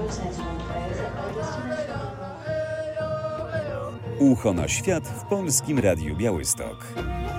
Ucho na świat w Polskim Radiu Białystok.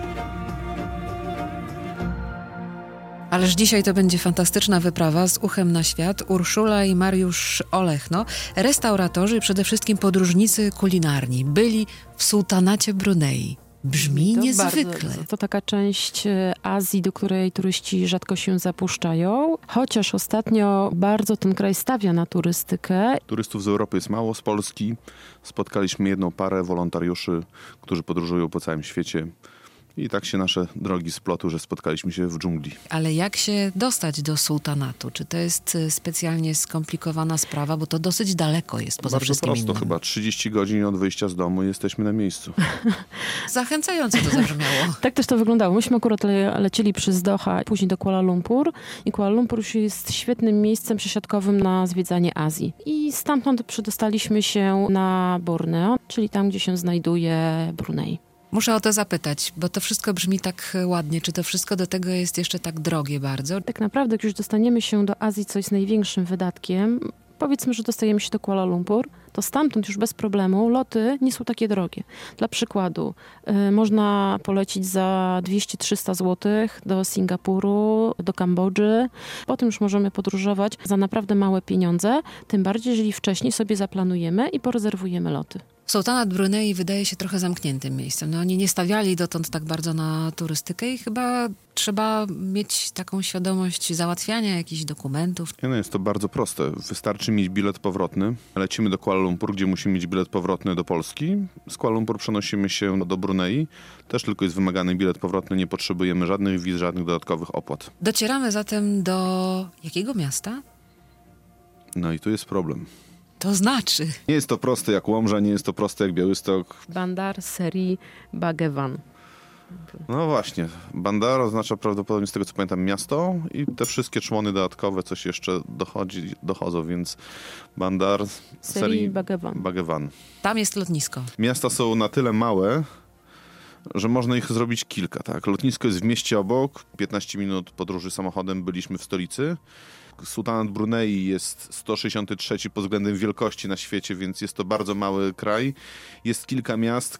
Ależ dzisiaj to będzie fantastyczna wyprawa z uchem na świat. Urszula i Mariusz Olechno, restauratorzy i przede wszystkim podróżnicy kulinarni, byli w sułtanacie Brunei. Brzmi to niezwykle. To taka część Azji, do której turyści rzadko się zapuszczają, chociaż ostatnio bardzo ten kraj stawia na turystykę. Turystów z Europy jest mało, z Polski. Spotkaliśmy jedną parę wolontariuszy, którzy podróżują po całym świecie. I tak się nasze drogi splotły, że spotkaliśmy się w dżungli. Ale jak się dostać do sułtanatu? Czy to jest specjalnie skomplikowana sprawa? Bo to dosyć daleko jest poza Bardzo wszystkim prosto, innym. chyba 30 godzin od wyjścia z domu i jesteśmy na miejscu. Zachęcająco to zabrzmiało. Tak też to wyglądało. Myśmy akurat lecieli przez Doha, później do Kuala Lumpur. I Kuala Lumpur już jest świetnym miejscem przesiadkowym na zwiedzanie Azji. I stamtąd przedostaliśmy się na Borneo, czyli tam, gdzie się znajduje Brunei. Muszę o to zapytać, bo to wszystko brzmi tak ładnie. Czy to wszystko do tego jest jeszcze tak drogie bardzo? Tak naprawdę, jak już dostaniemy się do Azji, co jest największym wydatkiem, powiedzmy, że dostajemy się do Kuala Lumpur, to stamtąd już bez problemu loty nie są takie drogie. Dla przykładu, można polecić za 200-300 zł do Singapuru, do Kambodży. Potem już możemy podróżować za naprawdę małe pieniądze, tym bardziej, jeżeli wcześniej sobie zaplanujemy i porezerwujemy loty. Sułtanat Brunei wydaje się trochę zamkniętym miejscem. No, oni nie stawiali dotąd tak bardzo na turystykę i chyba trzeba mieć taką świadomość załatwiania jakichś dokumentów. No jest to bardzo proste. Wystarczy mieć bilet powrotny. Lecimy do Kuala Lumpur, gdzie musimy mieć bilet powrotny do Polski. Z Kuala Lumpur przenosimy się do Brunei. Też tylko jest wymagany bilet powrotny. Nie potrzebujemy żadnych wiz, żadnych dodatkowych opłat. Docieramy zatem do jakiego miasta? No i tu jest problem. To znaczy... Nie jest to proste jak Łomża, nie jest to proste jak Białystok. Bandar Seri Begawan. No właśnie, Bandar oznacza prawdopodobnie, z tego co pamiętam, miasto i te wszystkie człony dodatkowe, coś jeszcze dochodzą, więc Bandar Seri Begawan. Tam jest lotnisko. Miasta są na tyle małe, że można ich zrobić kilka. Tak? Lotnisko jest w mieście obok, 15 minut podróży samochodem byliśmy w stolicy. Sułtanat Brunei jest 163 pod względem wielkości na świecie, więc jest to bardzo mały kraj. Jest kilka miast.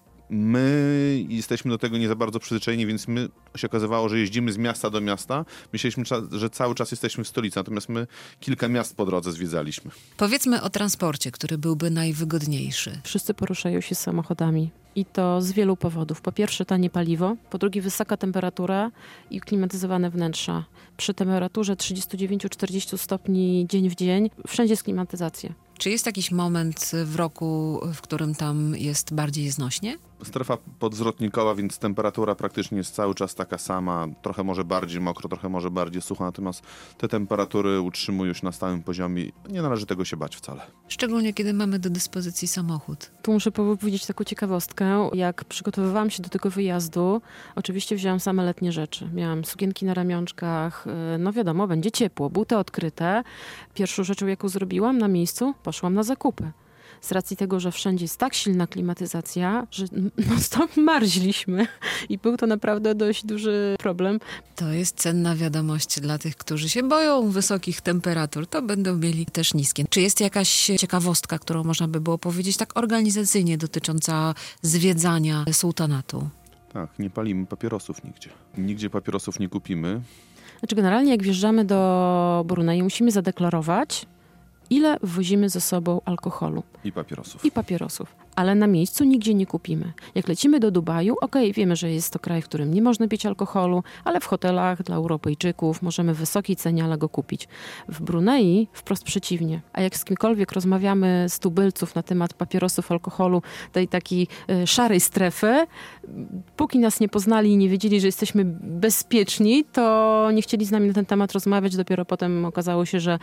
My jesteśmy do tego nie za bardzo przyzwyczajeni, więc my się okazywało, że jeździmy z miasta do miasta. Myśleliśmy, że cały czas jesteśmy w stolicy, natomiast my kilka miast po drodze zwiedzaliśmy. Powiedzmy o transporcie, który byłby najwygodniejszy. Wszyscy poruszają się samochodami. I to z wielu powodów. Po pierwsze tanie paliwo, po drugie wysoka temperatura i klimatyzowane wnętrza. Przy temperaturze 39-40 stopni dzień w dzień wszędzie jest klimatyzacja. Czy jest jakiś moment w roku, w którym tam jest bardziej znośnie? Strefa podzwrotnikowa, więc temperatura praktycznie jest cały czas taka sama. Trochę może bardziej mokro, trochę może bardziej sucho, natomiast te temperatury utrzymują się na stałym poziomie. Nie należy tego się bać wcale. Szczególnie, kiedy mamy do dyspozycji samochód. Tu muszę powiedzieć taką ciekawostkę. Jak przygotowywałam się do tego wyjazdu, oczywiście wzięłam same letnie rzeczy. Miałam sukienki na ramionczkach, no wiadomo, będzie ciepło, buty odkryte. Pierwszą rzeczą, jaką zrobiłam na miejscu, poszłam na zakupy. Z racji tego, że wszędzie jest tak silna klimatyzacja, że stop marzliśmy i był to naprawdę dość duży problem. To jest cenna wiadomość dla tych, którzy się boją wysokich temperatur. To będą mieli też niskie. Czy jest jakaś ciekawostka, którą można by było powiedzieć tak organizacyjnie dotycząca zwiedzania sułtanatu? Tak, nie palimy papierosów nigdzie. Nigdzie papierosów nie kupimy. Znaczy generalnie jak wjeżdżamy do Brunei, musimy zadeklarować, ile wwozimy ze sobą alkoholu. I papierosów. Ale na miejscu nigdzie nie kupimy. Jak lecimy do Dubaju, wiemy, że jest to kraj, w którym nie można pić alkoholu, ale w hotelach dla Europejczyków możemy w wysokiej cenie, ale go kupić. W Brunei wprost przeciwnie. A jak z kimkolwiek rozmawiamy z tubylców na temat papierosów, alkoholu, tej takiej szarej strefy, póki nas nie poznali i nie wiedzieli, że jesteśmy bezpieczni, to nie chcieli z nami na ten temat rozmawiać. Dopiero potem okazało się, że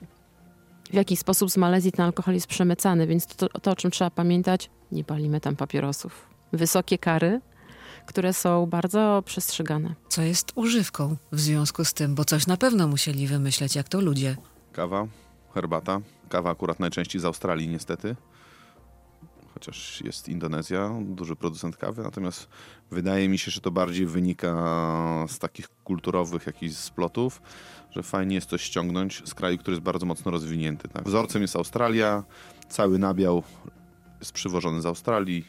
w jaki sposób z Malezji ten alkohol jest przemycany, więc to, o czym trzeba pamiętać, nie palimy tam papierosów. Wysokie kary, które są bardzo przestrzegane. Co jest używką w związku z tym, bo coś na pewno musieli wymyśleć, jak to ludzie. Kawa, herbata. Kawa akurat najczęściej z Australii niestety. chociaż jest Indonezja, duży producent kawy, natomiast wydaje mi się, że to bardziej wynika z takich kulturowych jakichś splotów, że fajnie jest coś ściągnąć z kraju, który jest bardzo mocno rozwinięty. Tak? Wzorcem jest Australia, cały nabiał jest przywożony z Australii.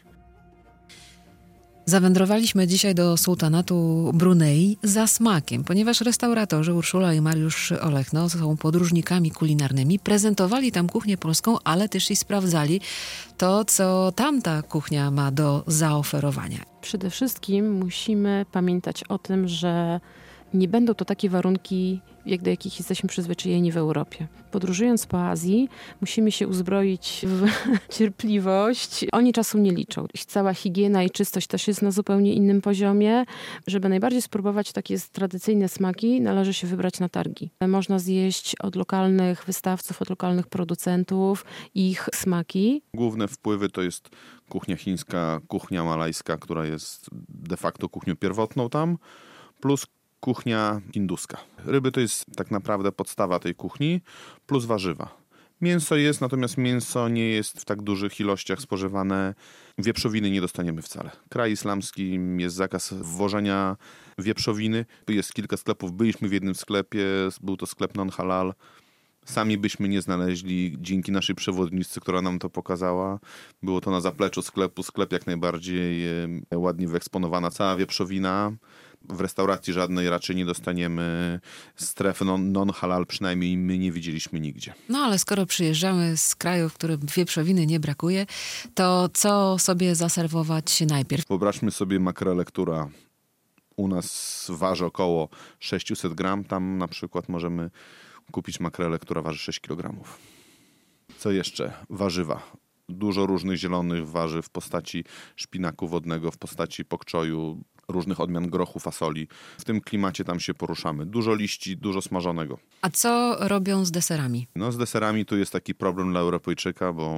Zawędrowaliśmy dzisiaj do sułtanatu Brunei za smakiem, ponieważ restauratorzy Urszula i Mariusz Olechno są podróżnikami kulinarnymi, prezentowali tam kuchnię polską, ale też i sprawdzali to, co tamta kuchnia ma do zaoferowania. Przede wszystkim musimy pamiętać o tym, że nie będą to takie warunki, do jakich jesteśmy przyzwyczajeni w Europie. Podróżując po Azji, musimy się uzbroić w cierpliwość. Oni czasu nie liczą. Ich cała higiena i czystość też jest na zupełnie innym poziomie. Żeby najbardziej spróbować takie tradycyjne smaki, należy się wybrać na targi. Można zjeść od lokalnych wystawców, od lokalnych producentów ich smaki. Główne wpływy to jest kuchnia chińska, kuchnia malajska, która jest de facto kuchnią pierwotną tam, plus kuchnia hinduska. Ryby to jest tak naprawdę podstawa tej kuchni, plus warzywa. Mięso jest, natomiast mięso nie jest w tak dużych ilościach spożywane. Wieprzowiny nie dostaniemy wcale. Kraj islamski, jest zakaz wwożenia wieprzowiny. Jest kilka sklepów, byliśmy w jednym sklepie, był to sklep non-halal. Sami byśmy nie znaleźli, dzięki naszej przewodniczce, która nam to pokazała. Było to na zapleczu sklepu, sklep jak najbardziej ładnie wyeksponowana, cała wieprzowina. W restauracji żadnej raczej nie dostaniemy strefy non-halal, przynajmniej my nie widzieliśmy nigdzie. No ale skoro przyjeżdżamy z kraju, w którym wieprzowiny nie brakuje, to co sobie zaserwować najpierw? Wyobraźmy sobie makrelę, która u nas waży około 600 gram. Tam na przykład możemy kupić makrelę, która waży 6 kg. Co jeszcze? Warzywa. Dużo różnych zielonych warzyw w postaci szpinaku wodnego, w postaci pokczoju, różnych odmian grochu, fasoli. W tym klimacie tam się poruszamy. Dużo liści, dużo smażonego. A co robią z deserami? No z deserami tu jest taki problem dla Europejczyka, bo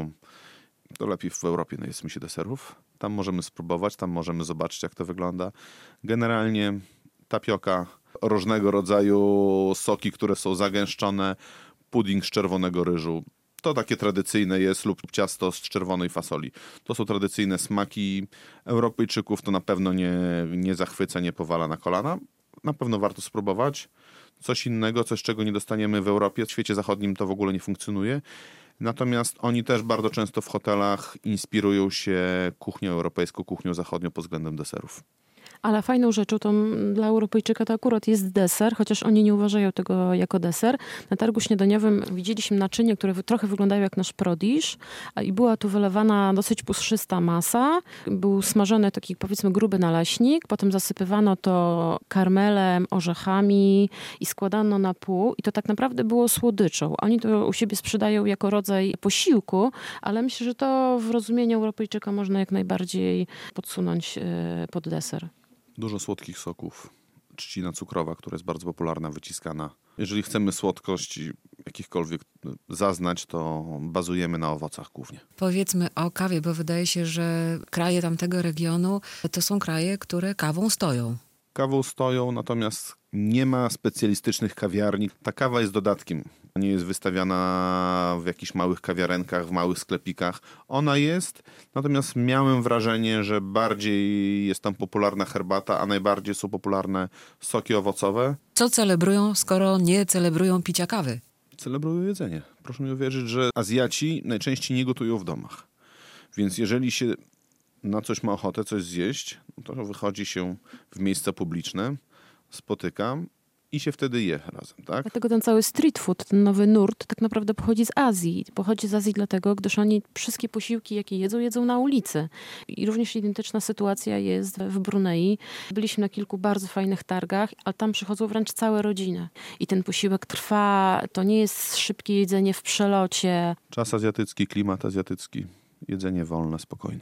to lepiej w Europie najedzmy się deserów. Tam możemy spróbować, tam możemy zobaczyć, jak to wygląda. Generalnie tapioka, różnego rodzaju soki, które są zagęszczone, pudding z czerwonego ryżu. To takie tradycyjne jest, lub ciasto z czerwonej fasoli. To są tradycyjne smaki Europejczyków, to na pewno nie zachwyca, nie powala na kolana. Na pewno warto spróbować. Coś innego, coś czego nie dostaniemy w Europie. W świecie zachodnim to w ogóle nie funkcjonuje. Natomiast oni też bardzo często w hotelach inspirują się kuchnią europejską, kuchnią zachodnią pod względem deserów. Ale fajną rzeczą to dla Europejczyka to akurat jest deser, chociaż oni nie uważają tego jako deser. Na targu śniadaniowym widzieliśmy naczynie, które trochę wyglądają jak nasz prodisz i była tu wylewana dosyć puszysta masa. Był smażony taki, powiedzmy, gruby naleśnik, potem zasypywano to karmelem, orzechami i składano na pół i to tak naprawdę było słodyczą. Oni to u siebie sprzedają jako rodzaj posiłku, ale myślę, że to w rozumieniu Europejczyka można jak najbardziej podsunąć pod deser. Dużo słodkich soków. Trzcina cukrowa, która jest bardzo popularna, wyciskana. Jeżeli chcemy słodkość jakichkolwiek zaznać, to bazujemy na owocach głównie. Powiedzmy o kawie, bo wydaje się, że kraje tamtego regionu to są kraje, które kawą stoją. Kawą stoją, natomiast nie ma specjalistycznych kawiarni. Ta kawa jest dodatkiem. Nie jest wystawiana w jakichś małych kawiarenkach, w małych sklepikach. Ona jest, natomiast miałem wrażenie, że bardziej jest tam popularna herbata, a najbardziej są popularne soki owocowe. Co celebrują, skoro nie celebrują picia kawy? Celebrują jedzenie. Proszę mi uwierzyć, że Azjaci najczęściej nie gotują w domach. Więc jeżeli się na coś ma ochotę, coś zjeść, to wychodzi się w miejsca publiczne, spotyka i się wtedy je razem, tak? Dlatego ten cały street food, ten nowy nurt tak naprawdę pochodzi z Azji. Pochodzi z Azji dlatego, gdyż oni wszystkie posiłki, jakie jedzą na ulicy. I również identyczna sytuacja jest w Brunei. Byliśmy na kilku bardzo fajnych targach, ale tam przychodzą wręcz całe rodziny. I ten posiłek trwa, to nie jest szybkie jedzenie w przelocie. Czas azjatycki, klimat azjatycki, jedzenie wolne, spokojne.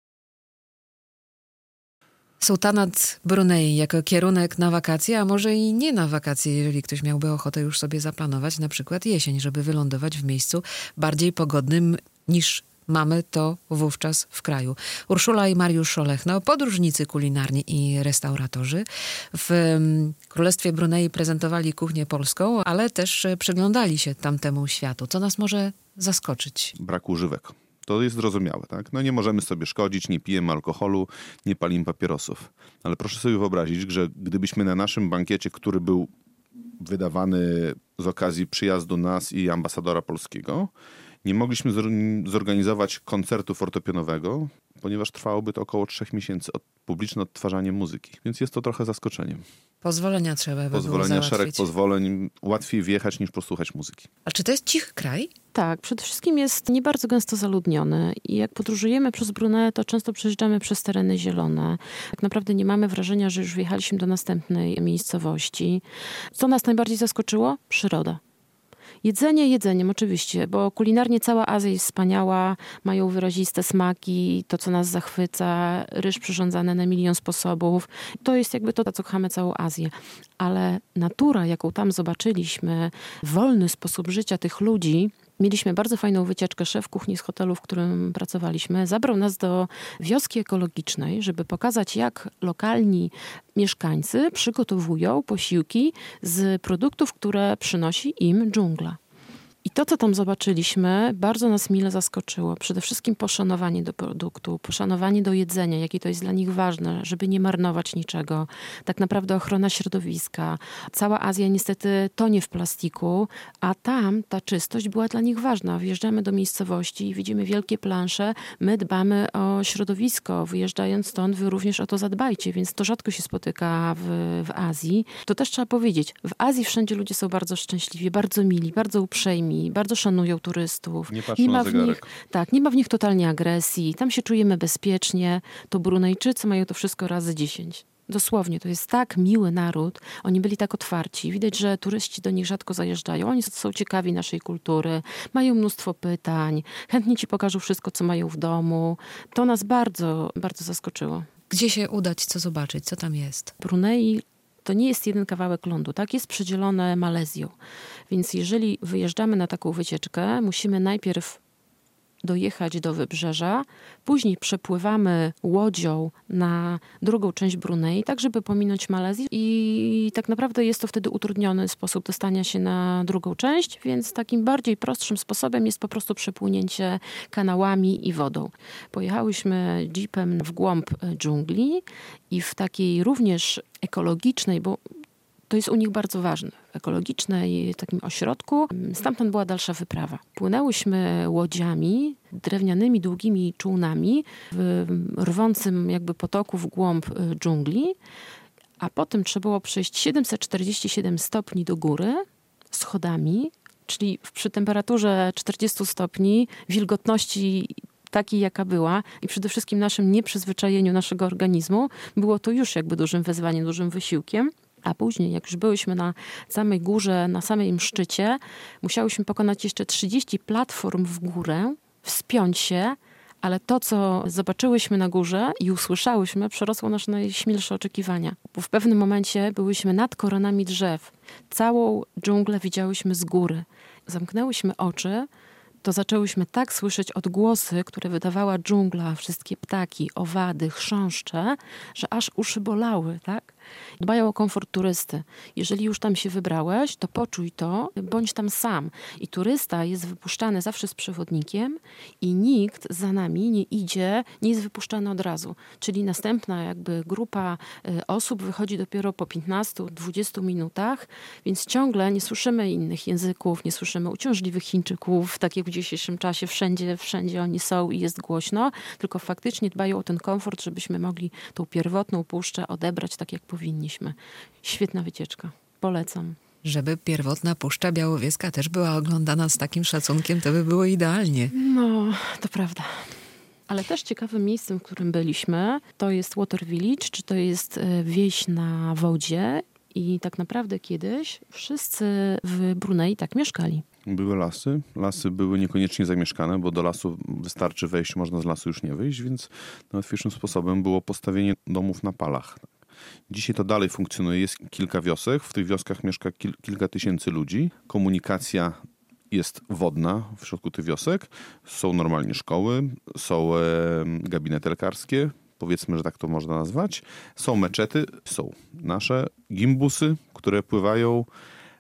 Sułtanat Brunei jako kierunek na wakacje, a może i nie na wakacje, jeżeli ktoś miałby ochotę już sobie zaplanować na przykład jesień, żeby wylądować w miejscu bardziej pogodnym niż mamy to wówczas w kraju. Urszula i Mariusz Olechno, podróżnicy kulinarni i restauratorzy. W Królestwie Brunei prezentowali kuchnię polską, ale też przyglądali się tamtemu światu. Co nas może zaskoczyć? Brak używek. To jest zrozumiałe, tak? No nie możemy sobie szkodzić, nie pijemy alkoholu, nie palimy papierosów. Ale proszę sobie wyobrazić, że gdybyśmy na naszym bankiecie, który był wydawany z okazji przyjazdu nas i ambasadora polskiego, nie mogliśmy zorganizować koncertu fortepianowego, ponieważ trwałoby to około 3 miesięcy publiczne odtwarzanie muzyki. Więc jest to trochę zaskoczeniem. Pozwolenia trzeba by było Pozwolenia, załatwić. szereg pozwoleń, łatwiej wjechać niż posłuchać muzyki. A czy to jest cichy kraj? Tak, przede wszystkim jest nie bardzo gęsto zaludniony i jak podróżujemy przez Brunei, to często przejeżdżamy przez tereny zielone. Tak naprawdę nie mamy wrażenia, że już wjechaliśmy do następnej miejscowości. Co nas najbardziej zaskoczyło? Przyroda. Jedzeniem oczywiście, bo kulinarnie cała Azja jest wspaniała, mają wyraziste smaki, to co nas zachwyca, ryż przyrządzany na milion sposobów. To jest jakby to, co kochamy całą Azję. Ale natura, jaką tam zobaczyliśmy, wolny sposób życia tych ludzi. Mieliśmy bardzo fajną wycieczkę. Szef kuchni z hotelu, w którym pracowaliśmy, zabrał nas do wioski ekologicznej, żeby pokazać, jak lokalni mieszkańcy przygotowują posiłki z produktów, które przynosi im dżungla. I to, co tam zobaczyliśmy, bardzo nas mile zaskoczyło. Przede wszystkim poszanowanie do produktu, poszanowanie do jedzenia, jakie to jest dla nich ważne, żeby nie marnować niczego. Tak naprawdę ochrona środowiska. Cała Azja niestety tonie w plastiku, a tam ta czystość była dla nich ważna. Wjeżdżamy do miejscowości, widzimy wielkie plansze, my dbamy o środowisko. Wyjeżdżając stąd, wy również o to zadbajcie, więc to rzadko się spotyka w Azji. To też trzeba powiedzieć, w Azji wszędzie ludzie są bardzo szczęśliwi, bardzo mili, bardzo uprzejmi, bardzo szanują turystów. Nie patrzą na zegarek. Nie ma w nich totalnie agresji. Tam się czujemy bezpiecznie. To Brunejczycy mają to wszystko razy 10. Dosłownie, to jest tak miły naród. Oni byli tak otwarci. Widać, że turyści do nich rzadko zajeżdżają. Oni są ciekawi naszej kultury. Mają mnóstwo pytań. Chętnie ci pokażą wszystko, co mają w domu. To nas bardzo, bardzo zaskoczyło. Gdzie się udać, co zobaczyć, co tam jest? Brunei to nie jest jeden kawałek lądu, tak? Jest przedzielone Malezją. Więc jeżeli wyjeżdżamy na taką wycieczkę, musimy najpierw dojechać do wybrzeża, później przepływamy łodzią na drugą część Brunei, tak żeby pominąć Malezję i tak naprawdę jest to wtedy utrudniony sposób dostania się na drugą część, więc takim bardziej prostszym sposobem jest po prostu przepłynięcie kanałami i wodą. Pojechałyśmy jeepem w głąb dżungli i w takiej również ekologicznej, bo to jest u nich bardzo ważne. W ekologicznej takim ośrodku. Stamtąd była dalsza wyprawa. Płynęłyśmy łodziami, drewnianymi, długimi czółnami w rwącym jakby potoku w głąb dżungli, a potem trzeba było przejść 747 stopni do góry schodami, czyli przy temperaturze 40 stopni, wilgotności takiej, jaka była i przede wszystkim naszym nieprzyzwyczajeniu naszego organizmu, było to już jakby dużym wyzwaniem, dużym wysiłkiem. A później, jak już byłyśmy na samej górze, na samym szczycie, musiałyśmy pokonać jeszcze 30 platform w górę, wspiąć się, ale to, co zobaczyłyśmy na górze i usłyszałyśmy, przerosło nasze najśmielsze oczekiwania. Bo w pewnym momencie byłyśmy nad koronami drzew. Całą dżunglę widziałyśmy z góry. Zamknęłyśmy oczy, to zaczęłyśmy tak słyszeć odgłosy, które wydawała dżungla, wszystkie ptaki, owady, chrząszcze, że aż uszy bolały, tak? Dbają o komfort turysty. Jeżeli już tam się wybrałeś, to poczuj to, bądź tam sam. I turysta jest wypuszczany zawsze z przewodnikiem i nikt za nami nie idzie, nie jest wypuszczany od razu. Czyli następna jakby grupa osób wychodzi dopiero po 15-20 minutach, więc ciągle nie słyszymy innych języków, nie słyszymy uciążliwych Chińczyków, tak jak w dzisiejszym czasie wszędzie oni są i jest głośno, tylko faktycznie dbają o ten komfort, żebyśmy mogli tą pierwotną puszczę odebrać tak, jak powinniśmy. Świetna wycieczka. Polecam. Żeby pierwotna Puszcza Białowieska też była oglądana z takim szacunkiem, to by było idealnie. No, to prawda. Ale też ciekawym miejscem, w którym byliśmy, to jest Water Village, czy to jest wieś na wodzie. I tak naprawdę kiedyś wszyscy w Brunei tak mieszkali. Były lasy. Lasy były niekoniecznie zamieszkane, bo do lasu wystarczy wejść, można z lasu już nie wyjść, więc najłatwiejszym sposobem było postawienie domów na palach. Dzisiaj to dalej funkcjonuje. Jest kilka wiosek. W tych wioskach mieszka kilka tysięcy ludzi. Komunikacja jest wodna w środku tych wiosek. Są normalnie szkoły, są gabinety lekarskie, powiedzmy, że tak to można nazwać. Są meczety, są nasze gimbusy, które pływają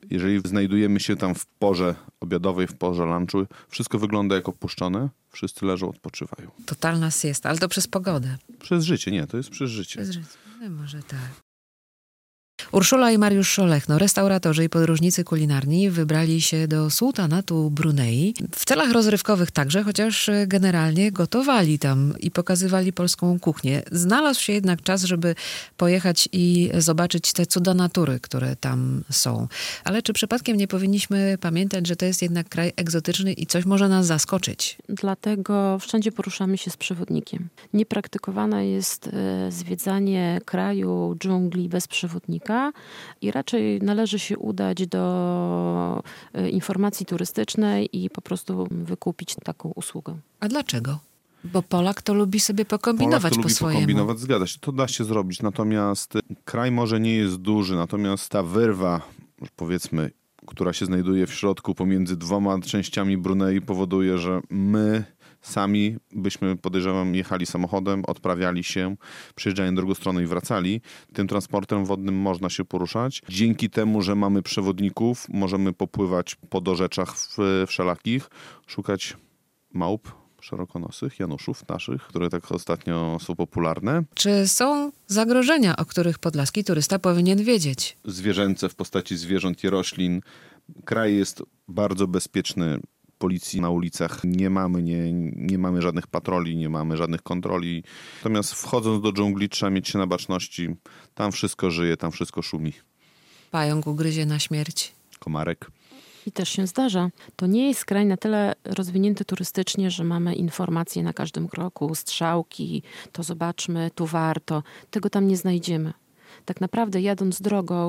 Jeżeli znajdujemy się tam w porze obiadowej, w porze lunchu, wszystko wygląda jak opuszczone, wszyscy leżą, odpoczywają. Totalna siesta, ale to przez pogodę. Przez życie, nie, to jest przez życie. Przez życie. No, może tak. Urszula i Mariusz Olechno, restauratorzy i podróżnicy kulinarni, wybrali się do sułtanatu Brunei. W celach rozrywkowych także, chociaż generalnie gotowali tam i pokazywali polską kuchnię. Znalazł się jednak czas, żeby pojechać i zobaczyć te cuda natury, które tam są. Ale czy przypadkiem nie powinniśmy pamiętać, że to jest jednak kraj egzotyczny i coś może nas zaskoczyć? Dlatego wszędzie poruszamy się z przewodnikiem. Niepraktykowane jest zwiedzanie kraju, dżungli bez przewodnika i raczej należy się udać do informacji turystycznej i po prostu wykupić taką usługę. A dlaczego? Bo Polak to lubi sobie pokombinować Polak to po lubi swojemu. pokombinować, zgadza się. To da się zrobić, natomiast kraj może nie jest duży, natomiast ta wyrwa, powiedzmy, która się znajduje w środku pomiędzy dwoma częściami Brunei powoduje, że my sami byśmy, podejrzewam, jechali samochodem, odprawiali się, przyjeżdżali na drugą stronę i wracali. Tym transportem wodnym można się poruszać. Dzięki temu, że mamy przewodników, możemy popływać po dorzeczach wszelakich, szukać małp szerokonosych, januszów naszych, które tak ostatnio są popularne. Czy są zagrożenia, o których podlaski turysta powinien wiedzieć? Zwierzęce w postaci zwierząt i roślin. Kraj jest bardzo bezpieczny. Policji na ulicach nie mamy żadnych patroli, nie mamy żadnych kontroli. Natomiast wchodząc do dżungli trzeba mieć się na baczności. Tam wszystko żyje, tam wszystko szumi. Pająk ugryzie na śmierć. Komarek. I też się zdarza. To nie jest kraj na tyle rozwinięty turystycznie, że mamy informacje na każdym kroku, strzałki, to zobaczmy, tu warto. Tego tam nie znajdziemy. Tak naprawdę jadąc drogą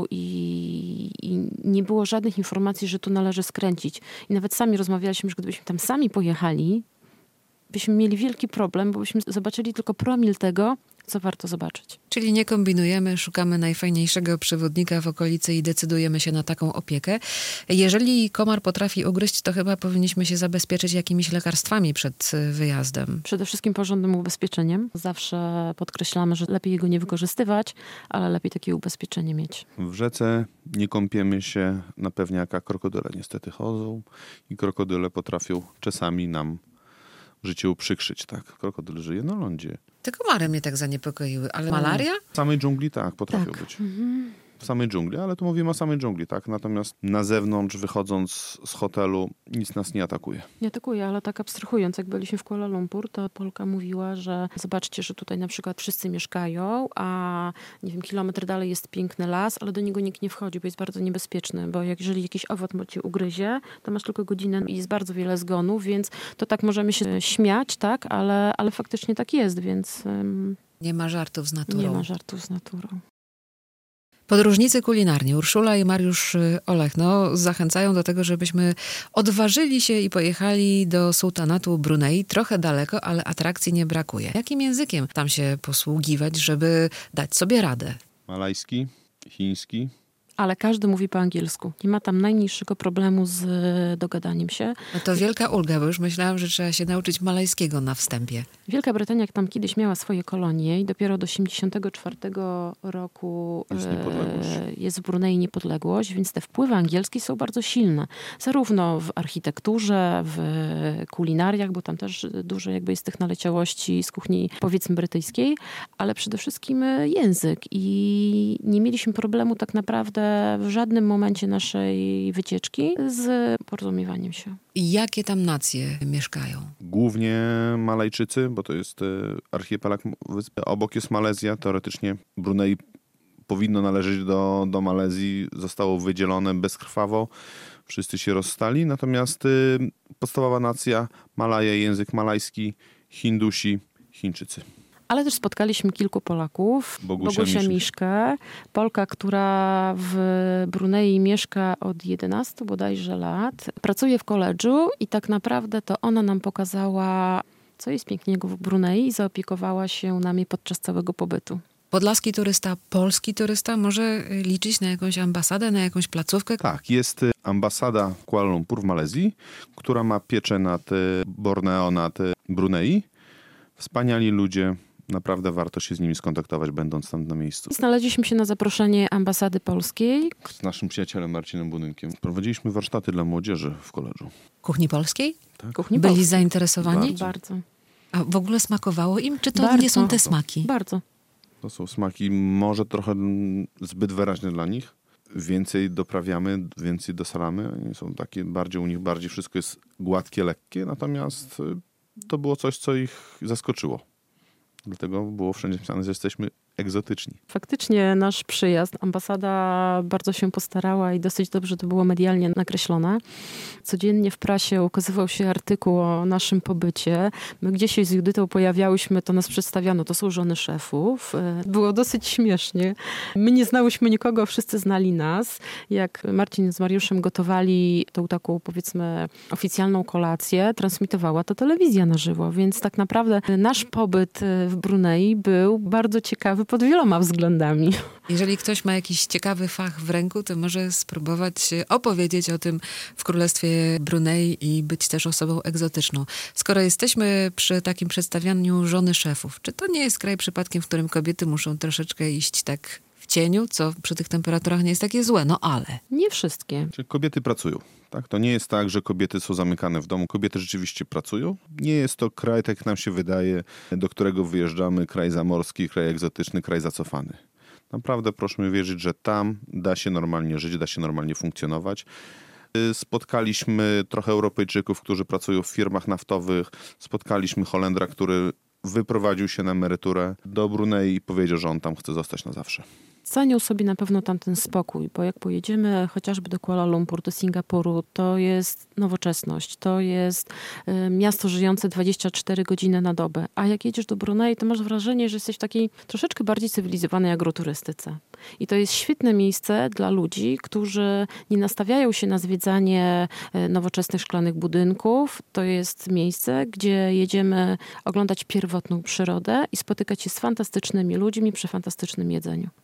i nie było żadnych informacji, że tu należy skręcić. I nawet sami rozmawialiśmy, że gdybyśmy tam sami pojechali, byśmy mieli wielki problem, bo byśmy zobaczyli tylko promil tego, co warto zobaczyć. Czyli nie kombinujemy, szukamy najfajniejszego przewodnika w okolicy i decydujemy się na taką opiekę. Jeżeli komar potrafi ugryźć, to chyba powinniśmy się zabezpieczyć jakimiś lekarstwami przed wyjazdem. Przede wszystkim porządnym ubezpieczeniem. Zawsze podkreślamy, że lepiej go nie wykorzystywać, ale lepiej takie ubezpieczenie mieć. W rzece nie kąpiemy się na pewniaka. Krokodyle niestety chodzą i krokodyle potrafią czasami nam życie uprzykrzyć. Tak, krokodyl żyje na lądzie. Te komary mnie tak zaniepokoiły. Ale malaria? W samej dżungli tak, potrafią Tak. być. W samej dżungli, ale tu mówimy o samej dżungli, tak? Natomiast na zewnątrz, wychodząc z hotelu, nic nas nie atakuje. Nie atakuje, ale tak abstrahując, jak byliśmy w Kuala Lumpur, to Polka mówiła, że zobaczcie, że tutaj na przykład wszyscy mieszkają, a nie wiem, kilometr dalej jest piękny las, ale do niego nikt nie wchodzi, bo jest bardzo niebezpieczny, bo jeżeli jakiś owad cię ugryzie, to masz tylko godzinę i jest bardzo wiele zgonów, więc to tak możemy się śmiać, tak, ale faktycznie tak jest, więc Nie ma żartów z naturą. nie ma żartów z naturą. Podróżnicy kulinarni Urszula i Mariusz Olechno zachęcają do tego, żebyśmy odważyli się i pojechali do sułtanatu Brunei. Trochę daleko, ale atrakcji nie brakuje. Jakim językiem tam się posługiwać, żeby dać sobie radę? Malajski, chiński. Ale każdy mówi po angielsku. Nie ma tam najmniejszego problemu z dogadaniem się. No to wielka ulga, bo już myślałam, że trzeba się nauczyć malajskiego na wstępie. Wielka Brytania, jak tam kiedyś miała swoje kolonie i dopiero do 1984 roku jest w Brunei niepodległość, więc te wpływy angielskie są bardzo silne. Zarówno w architekturze, w kulinariach, bo tam też dużo jakby jest tych naleciałości z kuchni, powiedzmy, brytyjskiej, ale przede wszystkim język. I nie mieliśmy problemu tak naprawdę w żadnym momencie naszej wycieczki z porozumiewaniem się. I jakie tam nacje mieszkają? Głównie Malajczycy, bo to jest archipelag wyspy. Obok jest Malezja. Teoretycznie Brunei powinno należeć do Malezji. Zostało wydzielone bezkrwawo. Wszyscy się rozstali. Natomiast podstawowa nacja Malaje, język malajski, Hindusi, Chińczycy. Ale też spotkaliśmy kilku Polaków. Bogusia Miszkę, Polka, która w Brunei mieszka od 11 bodajże lat. Pracuje w koledżu i tak naprawdę to ona nam pokazała, co jest pięknego w Brunei i zaopiekowała się nami podczas całego pobytu. Podlaski turysta, polski turysta może liczyć na jakąś ambasadę, na jakąś placówkę? Tak, jest ambasada Kuala Lumpur w Malezji, która ma pieczę nad Borneo, nad Brunei. Wspaniali ludzie, naprawdę warto się z nimi skontaktować, będąc tam na miejscu. Znaleźliśmy się na zaproszenie ambasady polskiej. Z naszym przyjacielem Marcinem Bunynkiem prowadziliśmy warsztaty dla młodzieży w koledżu. Kuchni polskiej? Kuchni Byli polskiej. zainteresowani? Bardzo. A w ogóle smakowało im? Czy to Bardzo. nie są te smaki? Bardzo. To są smaki może trochę zbyt wyraźne dla nich. Więcej doprawiamy, więcej dosalamy. Oni są takie bardziej, u nich bardziej wszystko jest gładkie, lekkie. Natomiast to było coś, co ich zaskoczyło. Dlatego było wszędzie pisane, że jesteśmy egzotyczni. Faktycznie nasz przyjazd, ambasada bardzo się postarała i dosyć dobrze to było medialnie nakreślone. Codziennie w prasie ukazywał się artykuł o naszym pobycie. My gdzieś się z Judytą pojawiałyśmy, to nas przedstawiano, to są żony szefów. Było dosyć śmiesznie. My nie znałyśmy nikogo, wszyscy znali nas. Jak Marcin z Mariuszem gotowali tą taką, powiedzmy, oficjalną kolację, transmitowała to telewizja na żywo, więc tak naprawdę nasz pobyt w Brunei był bardzo ciekawy pod wieloma względami. Jeżeli ktoś ma jakiś ciekawy fach w ręku, to może spróbować opowiedzieć o tym w Królestwie Brunei i być też osobą egzotyczną. Skoro jesteśmy przy takim przedstawianiu żony szefów, czy to nie jest kraj przypadkiem, w którym kobiety muszą troszeczkę iść tak w cieniu, co przy tych temperaturach nie jest takie złe, no ale... Nie wszystkie. Czyli kobiety pracują. Tak? To nie jest tak, że kobiety są zamykane w domu. Kobiety rzeczywiście pracują. Nie jest to kraj, tak jak nam się wydaje, do którego wyjeżdżamy, kraj zamorski, kraj egzotyczny, kraj zacofany. Naprawdę proszę mi wierzyć, że tam da się normalnie żyć, da się normalnie funkcjonować. Spotkaliśmy trochę Europejczyków, którzy pracują w firmach naftowych. Spotkaliśmy Holendra, który wyprowadził się na emeryturę do Brunei i powiedział, że on tam chce zostać na zawsze. Cenią sobie na pewno tamten spokój, bo jak pojedziemy chociażby do Kuala Lumpur, do Singapuru, to jest nowoczesność, to jest miasto żyjące 24 godziny na dobę. A jak jedziesz do Brunei, to masz wrażenie, że jesteś w takiej troszeczkę bardziej cywilizowanej agroturystyce. I to jest świetne miejsce dla ludzi, którzy nie nastawiają się na zwiedzanie nowoczesnych szklanych budynków. To jest miejsce, gdzie jedziemy oglądać pierwotną przyrodę i spotykać się z fantastycznymi ludźmi przy fantastycznym jedzeniu.